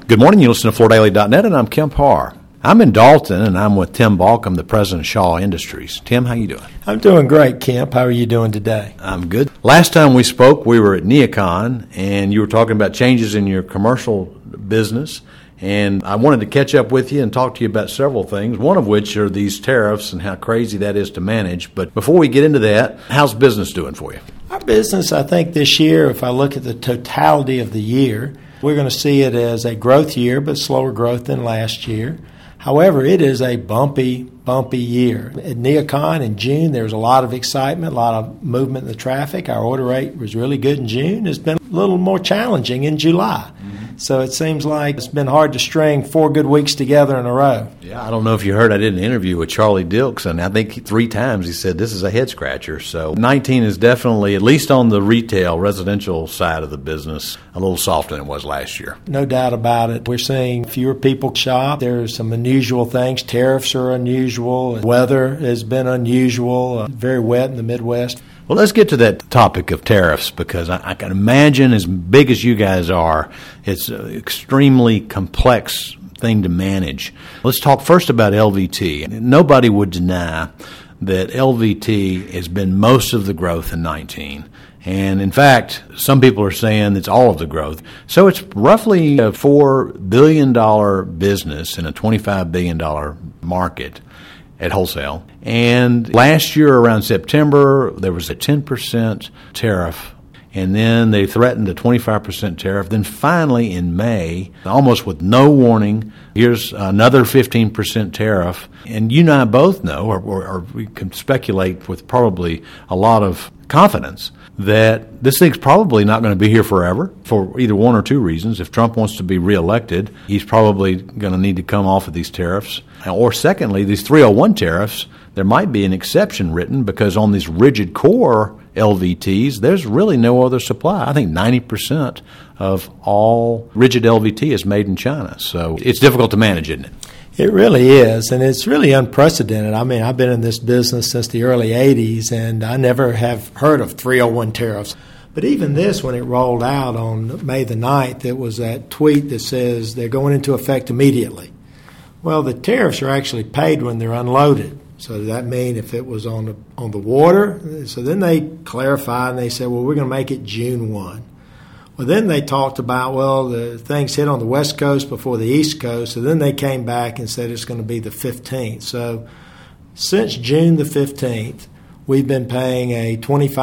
Good morning. You listen to FloorDaily.net, and I'm Kemp Harr. I'm in Dalton, and I'm with Tim Balcom, the president of Shaw Industries. Tim, how you doing? I'm doing great, Kemp. How are you doing today? I'm good. Last time we spoke, we were at NeoCon, and you were talking about changes in your commercial business, and I wanted to catch up with you and talk to you about several things, one of which are these tariffs and how crazy that is to manage. But before we get into that, how's business doing for you? Our business, I think this year, if I look at the totality of the year, we're going to see it as a growth year, but slower growth than last year. However, it is a bumpy year. At NeoCon in June, there was a lot of excitement, a lot of movement in the traffic. Our order rate was really good in June. It's been a little more challenging in July. So it seems like it's been hard to string 4 good weeks together in a row. Yeah, I don't know if you heard, I did an interview with Charlie Dilks, and I think 3 times he said this is a head-scratcher. So 19 is definitely, at least on the retail, residential side of the business, a little softer than it was last year. No doubt about it. We're seeing fewer people shop. There's some unusual things. Tariffs are unusual. Weather has been unusual, very wet in the Midwest. Well, let's get to that topic of tariffs, because I can imagine, as big as you guys are, it's an extremely complex thing to manage. Let's talk first about LVT. Nobody would deny that LVT has been most of the growth in 19. And in fact, some people are saying it's all of the growth. So it's roughly a $4 billion business in a $25 billion market at wholesale. And last year around September, there was a 10% tariff, and then they threatened a 25% tariff. Then finally in May, almost with no warning, here's another 15% tariff. And you and I both know, or we can speculate with probably a lot of confidence, that this thing's probably not going to be here forever for either one or two reasons. If Trump wants to be reelected, he's probably going to need to come off of these tariffs. Or secondly, these 301 tariffs, there might be an exception written, because on these rigid core LVTs, there's really no other supply. I think 90% of all rigid LVT is made in China. So it's difficult to manage, isn't it? It really is, and it's really unprecedented. I mean, I've been in this business since the early 80s, and I never have heard of 301 tariffs. But even this, when it rolled out on May the 9th, it was that tweet that says they're going into effect immediately. Well, the tariffs are actually paid when they're unloaded. So does that mean if it was on the water? So then they clarified, and they said, well, we're going to make it June 1. Well, then they talked about, well, the things hit on the West Coast before the East Coast, so then they came back and said it's going to be the 15th. So since June the 15th, we've been paying a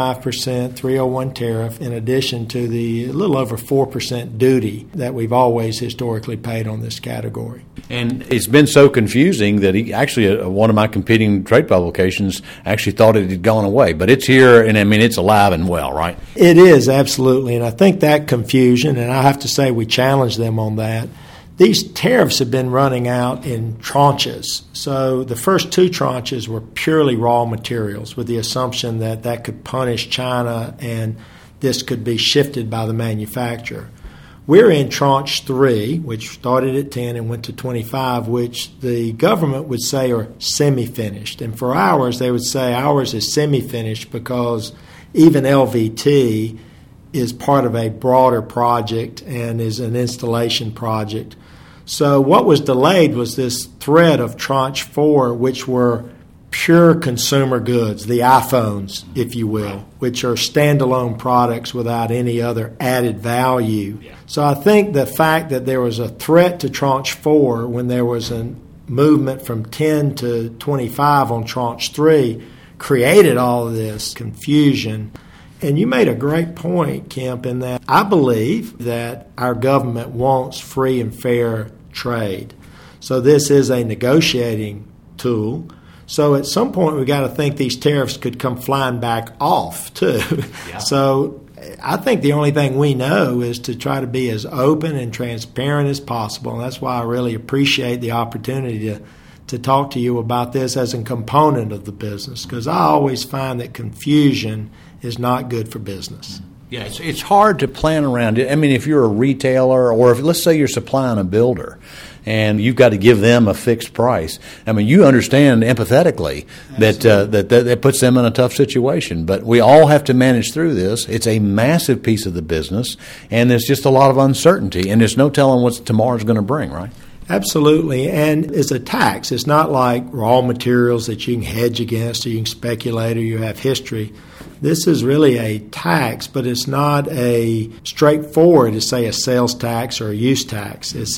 25% 301 tariff in addition to the little over 4% duty that we've always historically paid on this category. And it's been so confusing that one of my competing trade publications actually thought it had gone away. But it's here, and I mean, it's alive and well, right? It is, absolutely. And I think that confusion, and I have to say we challenged them on that, these tariffs have been running out in tranches. So the first 2 tranches were purely raw materials with the assumption that that could punish China and this could be shifted by the manufacturer. We're in tranche 3, which started at 10 and went to 25, which the government would say are semi-finished. And for ours, they would say ours is semi-finished because even LVT is part of a broader project and is an installation project. So what was delayed was this thread of tranche 4, which were pure consumer goods, the iPhones, if you will, which are standalone products without any other added value. So I think the fact that there was a threat to tranche 4 when there was a movement from 10 to 25 on tranche 3 created all of this confusion. And you made a great point, Kemp, in that I believe that our government wants free and fair trade. So this is a negotiating tool. So at some point we've got to think these tariffs could come flying back off, too. Yeah. So I think the only thing we know is to try to be as open and transparent as possible. And that's why I really appreciate the opportunity to talk to you about this as a component of the business, because I always find that confusion is not good for business. Yeah, it's hard to plan around it. I mean, if you're a retailer or if, let's say, you're supplying a builder, and you've got to give them a fixed price. I mean, you understand empathetically that puts them in a tough situation. But we all have to manage through this. It's a massive piece of the business, and there's just a lot of uncertainty, and there's no telling what tomorrow's going to bring, right? Absolutely, and it's a tax. It's not like raw materials that you can hedge against or you can speculate or you have history. This is really a tax, but it's not a straightforward, as say, a sales tax or a use tax. It's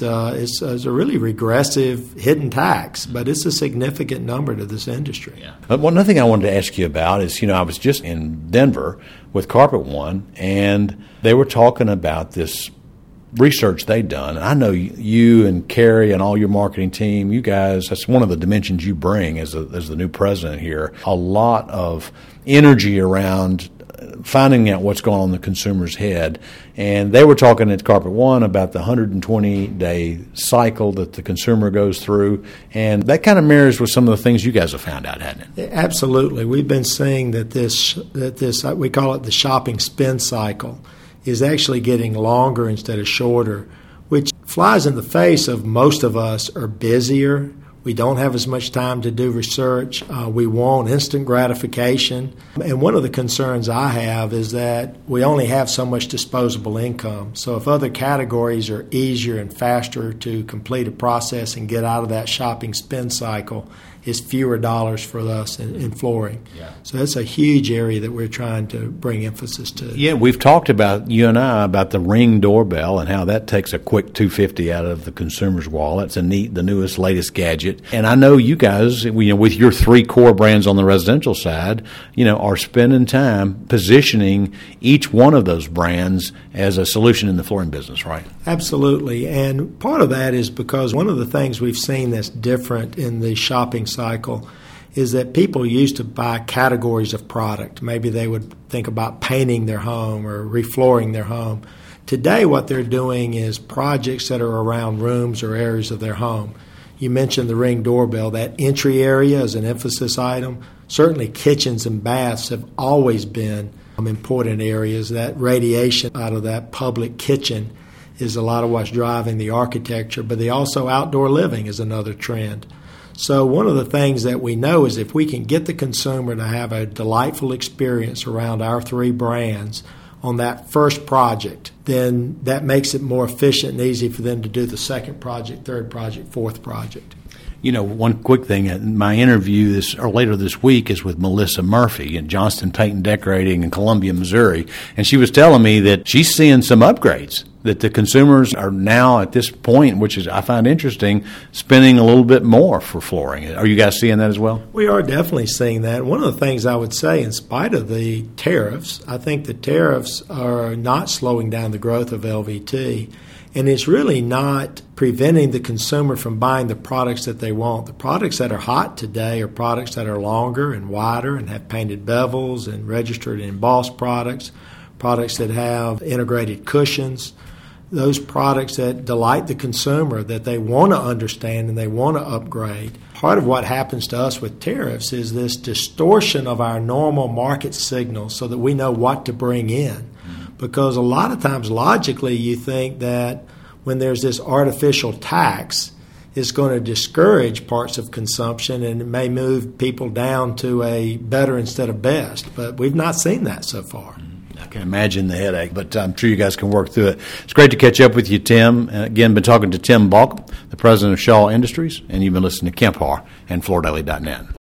a really regressive hidden tax, but it's a significant number to this industry. Yeah. One other thing I wanted to ask you about is, I was just in Denver with Carpet One, and they were talking about this research they'd done. And I know you and Carrie and all your marketing team, you guys, that's one of the dimensions you bring as the new president here, a lot of energy around finding out what's going on in the consumer's head. And they were talking at Carpet One about the 120-day cycle that the consumer goes through, and that kind of mirrors with some of the things you guys have found out, hasn't it? Absolutely. We've been seeing that this we call it the shopping spend cycle, is actually getting longer instead of shorter, which flies in the face of most of us are busier. We don't have as much time to do research. We want instant gratification. And one of the concerns I have is that we only have so much disposable income. So if other categories are easier and faster to complete a process and get out of that shopping spend cycle, is fewer dollars for us in flooring. Yeah. So that's a huge area that we're trying to bring emphasis to. Yeah, we've talked about, you and I, about the Ring doorbell and how that takes a quick $250 out of the consumer's wallet. It's the newest, latest gadget. And I know you guys, with your three core brands on the residential side, are spending time positioning each one of those brands as a solution in the flooring business, right? Absolutely. And part of that is because one of the things we've seen that's different in the shopping cycle is that people used to buy categories of product. Maybe they would think about painting their home or reflooring their home. Today what they're doing is projects that are around rooms or areas of their home. You mentioned the Ring doorbell. That entry area is an emphasis item. Certainly kitchens and baths have always been important areas. That radiation out of that public kitchen is a lot of what's driving the architecture, but also outdoor living is another trend. So one of the things that we know is if we can get the consumer to have a delightful experience around our three brands on that first project, then that makes it more efficient and easy for them to do the second project, third project, fourth project. One quick thing, my interview later this week is with Melissa Murphy at Johnston Paint and Decorating in Columbia, Missouri, and she was telling me that she's seeing some upgrades, that the consumers are now at this point, which is I find interesting, spending a little bit more for flooring. Are you guys seeing that as well? We are definitely seeing that. One of the things I would say, in spite of the tariffs, I think the tariffs are not slowing down the growth of LVT. And it's really not preventing the consumer from buying the products that they want. The products that are hot today are products that are longer and wider and have painted bevels and registered and embossed products that have integrated cushions, those products that delight the consumer, that they want to understand and they want to upgrade. Part of what happens to us with tariffs is this distortion of our normal market signals so that we know what to bring in. Because a lot of times, logically, you think that when there's this artificial tax, it's going to discourage parts of consumption and it may move people down to a better instead of best. But we've not seen that so far. I can imagine the headache, but I'm sure you guys can work through it. It's great to catch up with you, Tim. Again, been talking to Tim Balk, the president of Shaw Industries, and you've been listening to Kemp Harr and FloorDaily.net.